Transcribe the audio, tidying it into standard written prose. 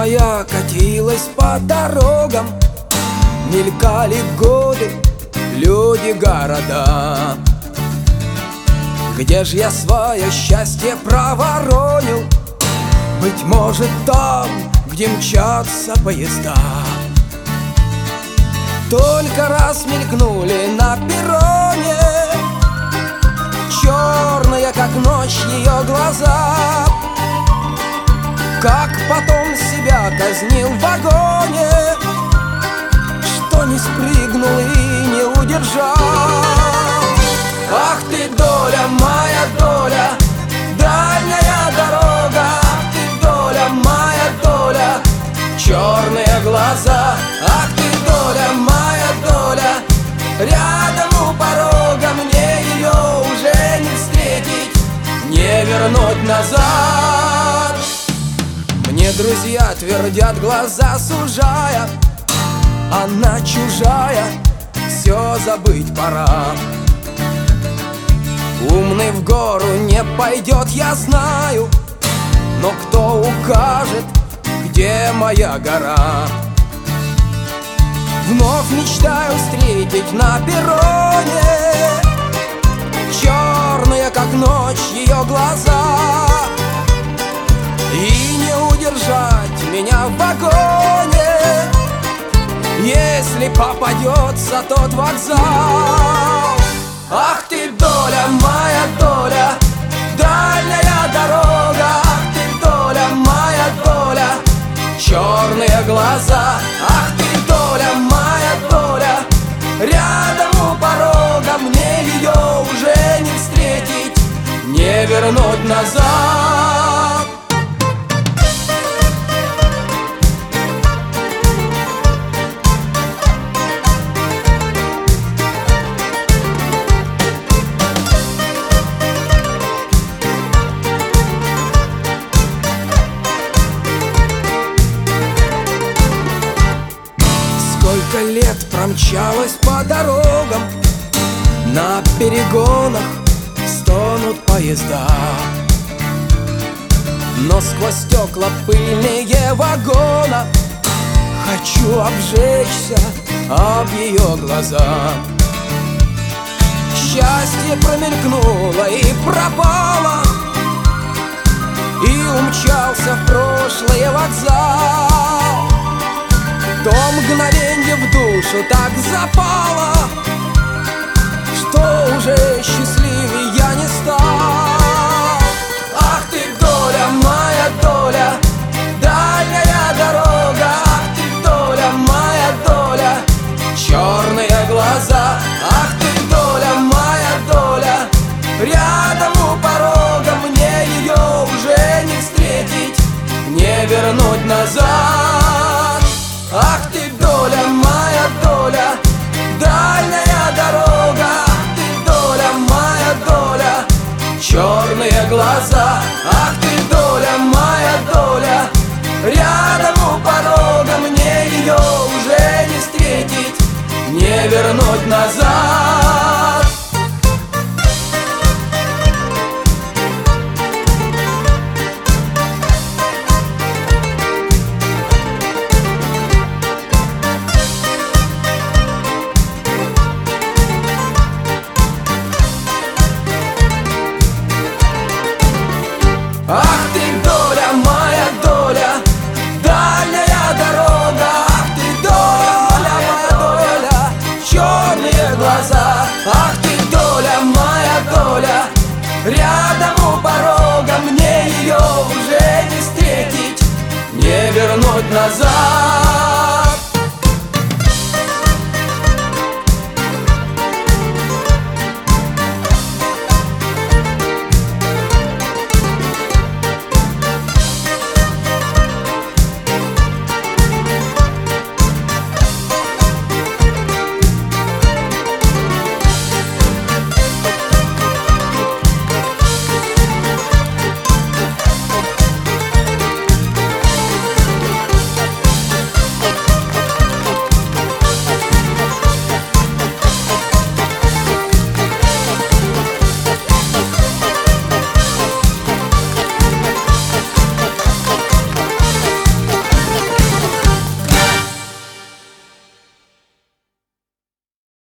моя катилась по дорогам, мелькали годы, люди, города. Где ж я свое счастье проворонил? Быть может, там, где мчатся поезда. Только раз мелькнули на перроне, черные, как ночь, ее глаза. Как потом себя казнил в вагоне, что не спрыгнул и не удержал. Ах ты, доля, моя доля, дальняя дорога. Ах ты, доля, моя доля, черные глаза. Ах ты, доля, моя доля, рядом у порога. Мне ее уже не встретить, не вернуть назад. Мне друзья твердят, глаза сужая: она чужая, все забыть пора. Умный в гору не пойдет, я знаю, но кто укажет, где моя гора? Вновь мечтаю встретить на перроне черные, как ночь, ее глаза. И не удержать меня в вагоне, если попадется тот вокзал. Ах ты, доля, моя доля, дальняя дорога. Ах ты, доля, моя доля, черные глаза. Ах ты, доля, моя доля, рядом у порога. Мне ее уже не встретить, не вернуть назад. Сколько лет промчалось по дорогам, на перегонах стонут поезда. Но сквозь стекла пыльные вагона хочу обжечься об ее глаза. Счастье промелькнуло и пропало, и умчался в прошлое вокзал. То мгновенье в душу так запало, что уже счастливее я не стал. Ах ты, доля, моя доля, дальняя дорога. Ах ты, доля, моя доля, черные глаза. Ах ты, доля, моя доля, рядом у порога. Мне ее уже не встретить, не вернуть назад. Ах ты, доля, моя доля, дальняя дорога. Ах ты, доля, моя доля, черные глаза. Ах ты, доля, моя доля, рядом у порога. Мне ее уже не встретить, не вернуть назад. Ах ты, доля, моя доля, дальняя дорога. Ах ты, доля, моя доля, черные глаза. Ах ты, доля, моя доля, рядом